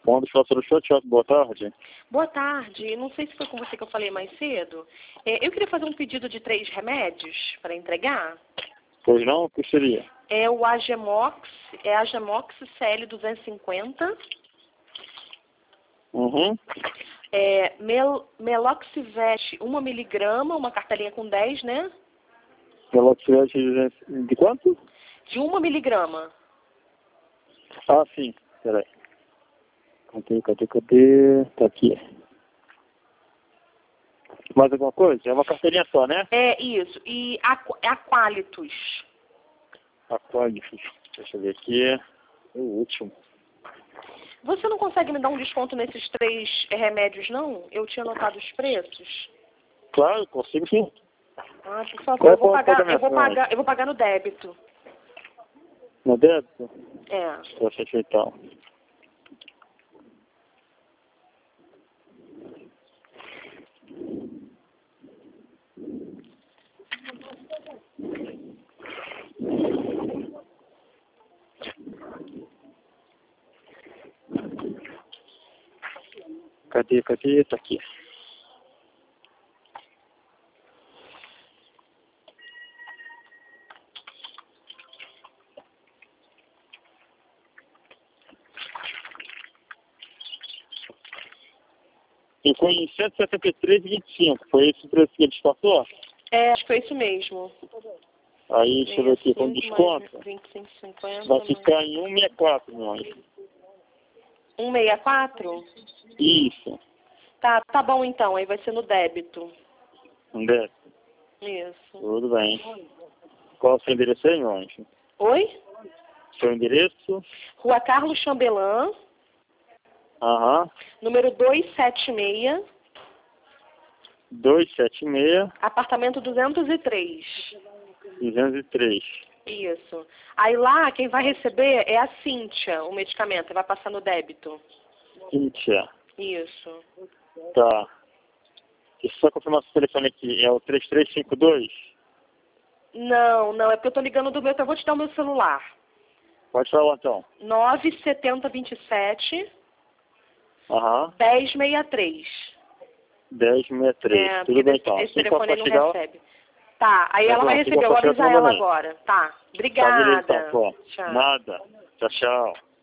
Bom, deixa eu falar tchau, boa tarde. Boa tarde. Não sei se foi com você que eu falei mais cedo. Eu queria fazer um pedido de 3 remédios para entregar. Pois não? O que seria? É o Agemox, Agemox CL 250. Uhum. Meloxivete 1 miligrama, uma cartelinha com 10, né? Meloxivete de quanto? De 1 miligrama. Ah, sim. Peraí. Cadê? Tá aqui. Mais alguma coisa? É uma carteirinha só, né? É isso. E Aqualitus. Aqualitus. Deixa eu ver aqui. O último. Você não consegue me dar um desconto nesses 3 remédios, não? Eu tinha anotado os preços. Claro, consigo sim. Ah, por favor, eu vou pagar no débito. No débito? É. Vou aceitar. Cadê? Tá aqui. E foi em 173,25. Foi esse o preço que eles passou? É, acho que foi isso mesmo. Aí, deixa eu ver aqui, com desconto, 25,50, vai ficar em 164, meu anjo. 164? Isso. Tá bom então, aí vai ser no débito. Um débito. Isso. Tudo bem. Qual é o seu endereço aí, meu anjo? Oi? Seu endereço? Rua Carlos Chambelán, Aham. número 276, 276, apartamento 203. 203. Isso. Aí lá, quem vai receber é a Cíntia, o medicamento, vai passar no débito. Cíntia. Isso. Tá. Deixa eu só confirmar seu telefone aqui. É o 3352? Não, é porque eu tô ligando do meu, então eu vou te dar o meu celular. Pode falar, então. 97027 Aham. 1063. 1063. É, Tudo bem, então. esse Assim telefone que não chegar, recebe. Tá, aí ela vai receber, eu vou avisar ela agora. Tá, tá, beleza, obrigada. então, pô. Tchau. Nada. Tchau, tchau.